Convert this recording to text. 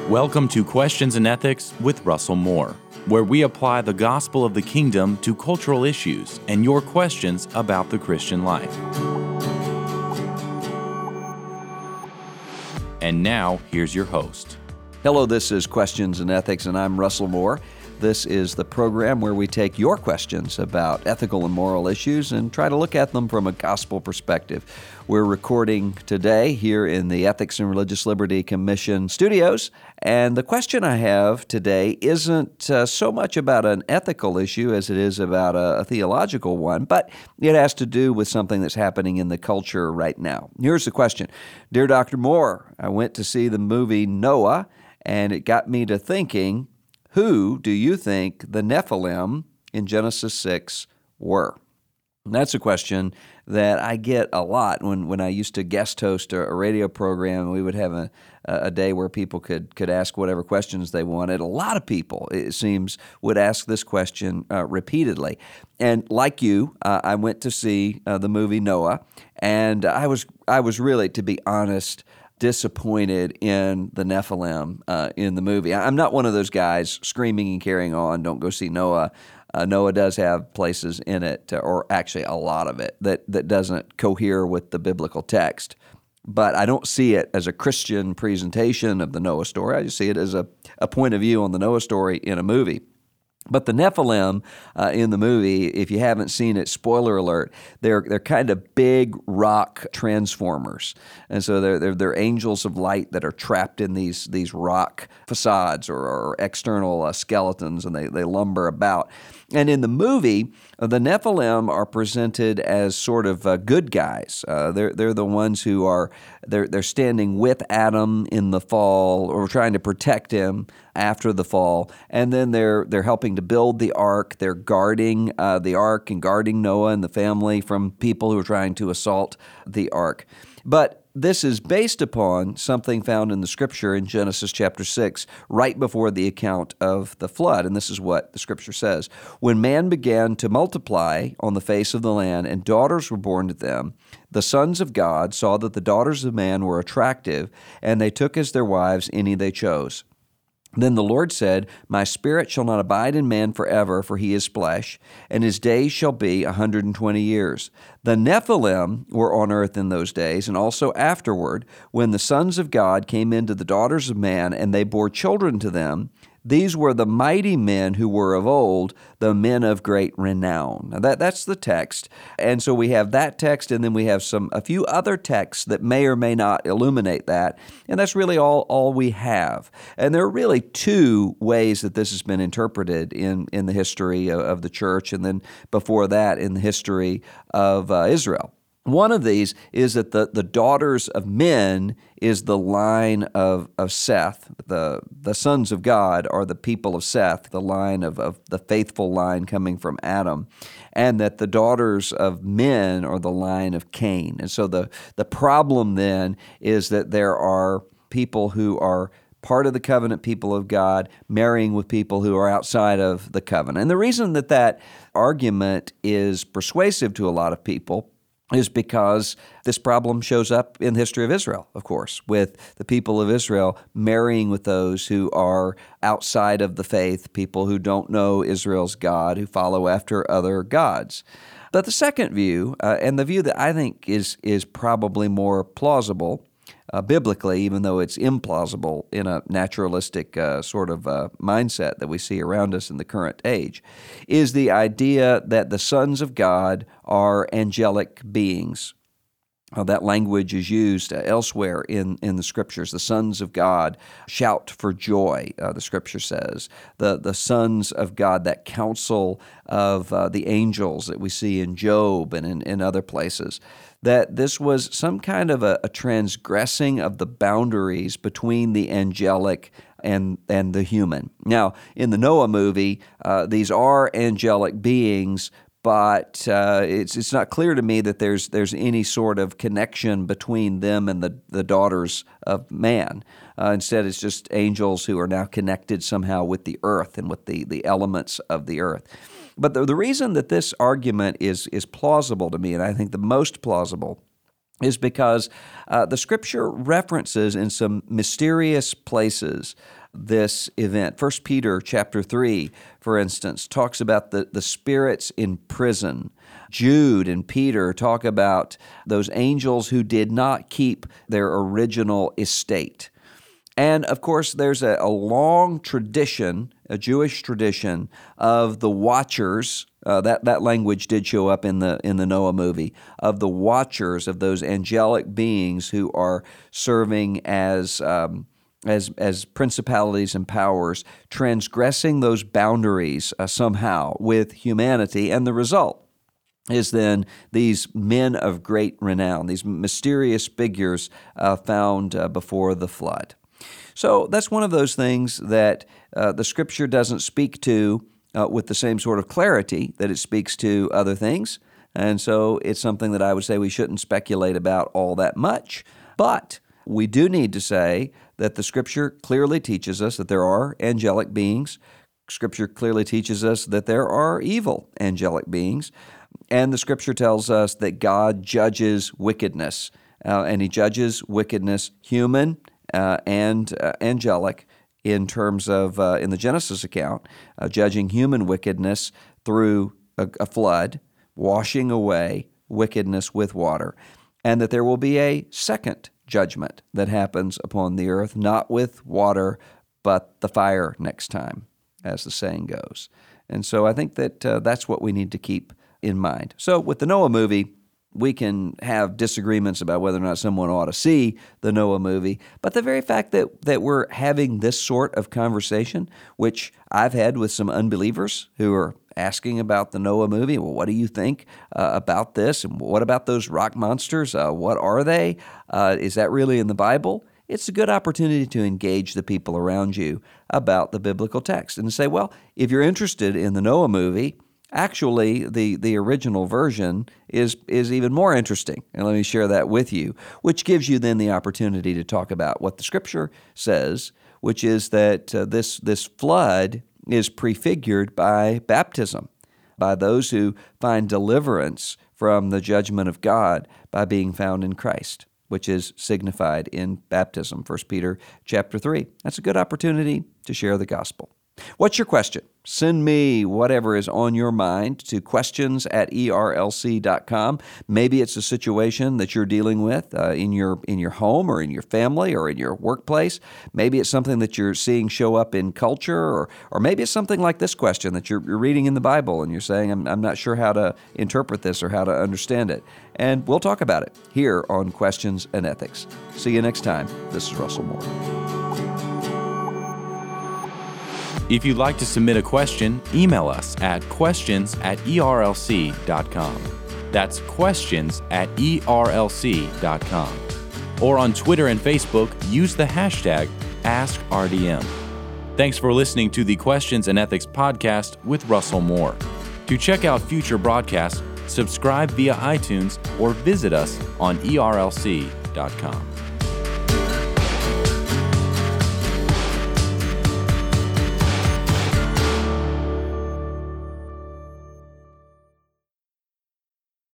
Welcome to Questions in Ethics with Russell Moore, where we apply the gospel of the kingdom to cultural issues and your questions about the Christian life. And now, here's your host. Hello, this is Questions in Ethics, and I'm Russell Moore. This is the program where we take your questions about ethical and moral issues and try to look at them from a gospel perspective. We're recording today here in the Ethics and Religious Liberty Commission studios, and the question I have today isn't so much about an ethical issue as it is about a theological one, but it has to do with something that's happening in the culture right now. Here's the question. Dear Dr. Moore, I went to see the movie Noah, and it got me to thinking, who do you think the Nephilim in Genesis 6 were? And that's a question that I get a lot when I used to guest host a radio program. We would have a day where people could ask whatever questions they wanted. A lot of people, it seems, would ask this question repeatedly. And like you, I went to see the movie Noah, and I was really, to be honest, disappointed in the Nephilim in the movie. I'm not one of those guys screaming and carrying on, don't go see Noah. Noah does have places in it, or actually a lot of it, that doesn't cohere with the biblical text. But I don't see it as a Christian presentation of the Noah story. I just see it as a point of view on the Noah story in a movie. But the Nephilim in the movie, if you haven't seen it, spoiler alert, they're kind of big rock transformers, and so they're angels of light that are trapped in these rock facades or external skeletons, and they lumber about. And in the movie, the Nephilim are presented as sort of good guys. They're the ones who are they're standing with Adam in the fall, or trying to protect him after the fall, and then they're helping to build the ark. They're guarding the ark and guarding Noah and the family from people who are trying to assault the ark. But this is based upon something found in the Scripture in Genesis chapter 6, right before the account of the flood. And this is what the Scripture says. When man began to multiply on the face of the land, and daughters were born to them, the sons of God saw that the daughters of man were attractive, and they took as their wives any they chose. Then the Lord said, My spirit shall not abide in man forever, for he is flesh, and his days shall be 120 years. The Nephilim were on earth in those days, and also afterward, when the sons of God came into the daughters of man, and they bore children to them. These were the mighty men who were of old, the men of great renown. Now that's the text. And so we have that text, and then we have a few other texts that may or may not illuminate that. And that's really all we have. And there are really two ways that this has been interpreted in the history of the church, and then before that in the history of Israel. One of these is that the daughters of men is the line of Seth. The sons of God are the people of Seth, the line of the faithful line coming from Adam, and that the daughters of men are the line of Cain. And so the problem then is that there are people who are part of the covenant people of God marrying with people who are outside of the covenant. And the reason that argument is persuasive to a lot of people is because this problem shows up in the history of Israel, of course, with the people of Israel marrying with those who are outside of the faith, people who don't know Israel's God, who follow after other gods. But the second view, and the view that I think is probably more plausible biblically, even though it's implausible in a naturalistic sort of mindset that we see around us in the current age, is the idea that the sons of God are angelic beings. That language is used elsewhere in the Scriptures. The sons of God shout for joy, the Scripture says. The sons of God, that council of the angels that we see in Job and in other places, that this was some kind of a transgressing of the boundaries between the angelic and the human. Now, in the Noah movie, these are angelic beings, but it's not clear to me that there's any sort of connection between them and the daughters of man. Instead, it's just angels who are now connected somehow with the earth and with the elements of the earth. But the reason that this argument is plausible to me, and I think the most plausible, is because the Scripture references in some mysterious places this event. 1 Peter chapter 3, for instance, talks about the spirits in prison. Jude and Peter talk about those angels who did not keep their original estate. And, of course, there's a long tradition, a Jewish tradition, of the watchers. That language did show up in the Noah movie, of the watchers, of those angelic beings who are serving as principalities and powers, transgressing those boundaries somehow with humanity. And the result is then these men of great renown, these mysterious figures found before the flood. So that's one of those things that the Scripture doesn't speak to with the same sort of clarity that it speaks to other things. And so it's something that I would say we shouldn't speculate about all that much. But we do need to say that the Scripture clearly teaches us that there are angelic beings. Scripture clearly teaches us that there are evil angelic beings. And the Scripture tells us that God judges wickedness. And He judges wickedness, human and angelic, in terms of, in the Genesis account, judging human wickedness through a flood, washing away wickedness with water, and that there will be a second judgment that happens upon the earth, not with water, but the fire next time, as the saying goes. And so I think that that's what we need to keep in mind. So with the Noah movie, we can have disagreements about whether or not someone ought to see the Noah movie, but the very fact that we're having this sort of conversation, which I've had with some unbelievers who are asking about the Noah movie, well, what do you think about this? And what about those rock monsters? What are they? Is that really in the Bible? It's a good opportunity to engage the people around you about the biblical text and to say, well, if you're interested in the Noah movie, actually, the original version is even more interesting, and let me share that with you, which gives you then the opportunity to talk about what the Scripture says, which is that this flood is prefigured by baptism, by those who find deliverance from the judgment of God by being found in Christ, which is signified in baptism, 1 Peter chapter 3. That's a good opportunity to share the gospel. What's your question? Send me whatever is on your mind to questions@erlc.com. Maybe it's a situation that you're dealing with in your home or in your family or in your workplace. Maybe it's something that you're seeing show up in culture, or maybe it's something like this question that you're reading in the Bible and you're saying, I'm not sure how to interpret this or how to understand it. And we'll talk about it here on Questions and Ethics. See you next time. This is Russell Moore. If you'd like to submit a question, email us at questions@erlc.com. That's questions@erlc.com. Or on Twitter and Facebook, use the hashtag AskRDM. Thanks for listening to the Questions and Ethics podcast with Russell Moore. To check out future broadcasts, subscribe via iTunes or visit us on erlc.com.